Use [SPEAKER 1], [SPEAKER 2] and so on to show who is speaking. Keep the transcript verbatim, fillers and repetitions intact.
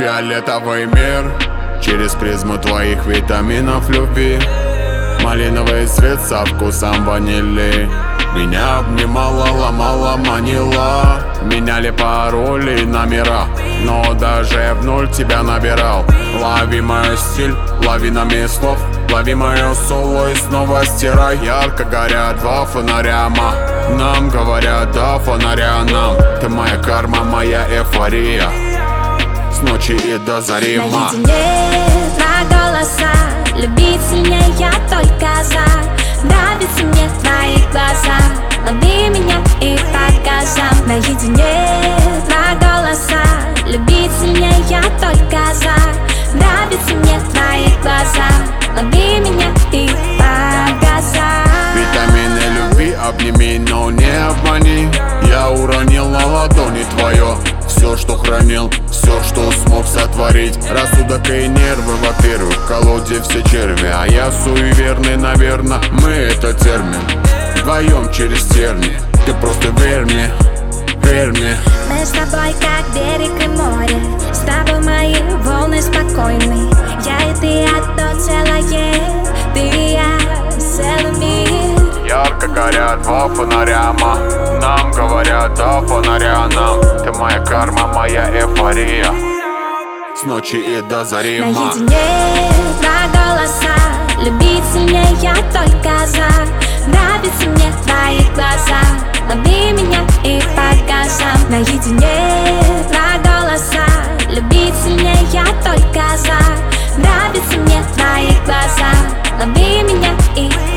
[SPEAKER 1] Фиолетовый мир через призму твоих витаминов любви. Малиновый цвет со вкусом ванили. Меня обнимала, ломала, манила. Меняли пароли и номера, но даже в ноль тебя набирал. Лови мой стиль лавинами слов, лови мое соло и снова стирай. Ярко горят два фонаря, ма. Нам говорят, да, фонаря нам. Ты моя карма, моя эйфория. С ночи и до зари, ма.
[SPEAKER 2] Наедине два голоса. Любить сильнее я только за. Нравятся мне твои глаза. Лови меня и по газам. Наедине два голоса. Любить сильнее я только за. Нравятся мне твои глаза. Лови меня и по газам.
[SPEAKER 1] Витамины любви обними, но не обмани. Я уронил на ладони твое все, что хранил, все, что смог сотворить. Рассудок и нервы, во-первых, в колоде все черви. А я суеверный, наверное, мы это термин. Вдвоем через терни, ты просто верь мне, верь мне.
[SPEAKER 2] Мы с тобой как берег и море. С тобой мои волны спокойны. Я и ты одно целое. Ты и я, целый мир.
[SPEAKER 1] Ярко горят два фонаря, ма. Нам говорят, да, фонаря нам. Ты моя карма, моя эйфория. С ночи и до зари, ма.
[SPEAKER 2] Наедине два голоса. Любить сильнее я только за. Нравятся мне твои глаза. Лови меня и по газам. Наедине два голоса. Любить сильнее я только за. Нравятся мне твои глаза. Лови меня и